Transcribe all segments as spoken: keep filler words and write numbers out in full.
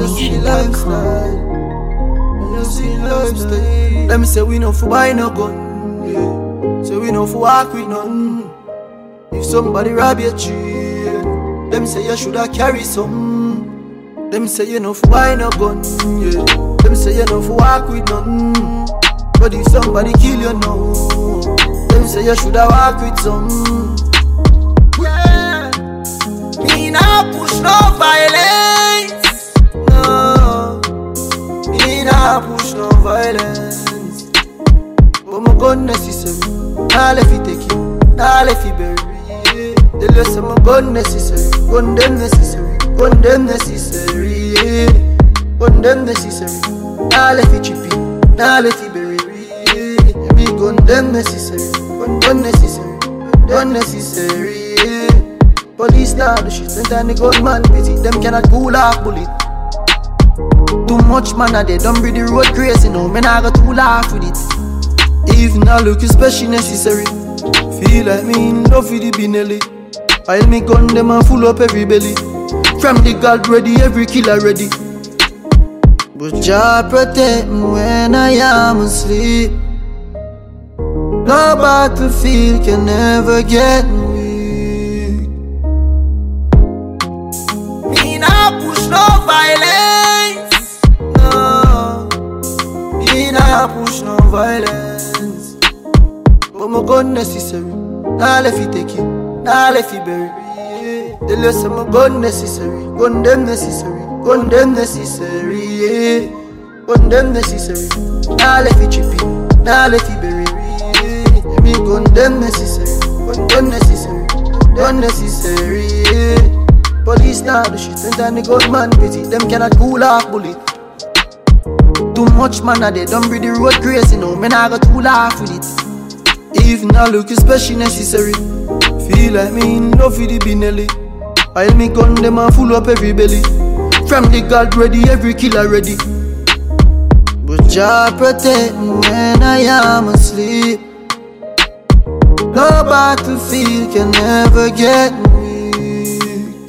nation dot com. You see lifestyle. Let me say we know for buy no gun, yeah. Say we know for walk with none. If somebody rob your tree, them say you shoulda carry some. Them say you know for buy no gun, yeah. Them say you know for walk with none. But if somebody kill you now, them say you shoulda walk with some. Yeah. Me nah push no violence, no. Me nah push no violence. But my gun necessary. Nah let it take you, nah let it bury. The less of my gun necessary, gun them necessary, gun them necessary, yeah. Gun them necessary. Nah let it chip it, nah let it bury, yeah. Me gun them necessary, gun gun necessary, gun necessary, yeah. Police now the shit, sometimes the gunman busy, them cannot cool off bullet. Too much man a they don't breathe the road crazy, no man I got to laugh with it. Even I look especially necessary. Feel like me in love with the Benelli. I'll me gun them and full up every belly. From the God ready, every killer ready. But Jah protect me when I am asleep. No battlefield can never get me weak. Me nah push no violence, no. Me nah push no violence. But my gun necessary. Nah let it take it, nah let it bury. The less of my gun necessary, gun them necessary, gun them necessary, yeah. Gun them necessary. Nah let it chip it, nah let it bury. Me gun them necessary, gun gun necessary, gun necessary, yeah. Police now the shit, sometimes the gunman busy, them cannot cool off bullet. Too much man a they don't breathe the road crazy, no man I got to laugh with it. Even I look especially necessary. Feel like me in love with the Benelli. I'll me gun them and full up every belly. From the God ready, every killer ready. But Jah protect me when I am asleep. No battlefield can never get me weak.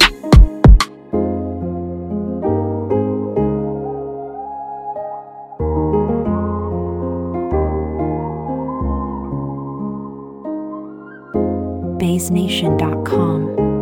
base nation dot com.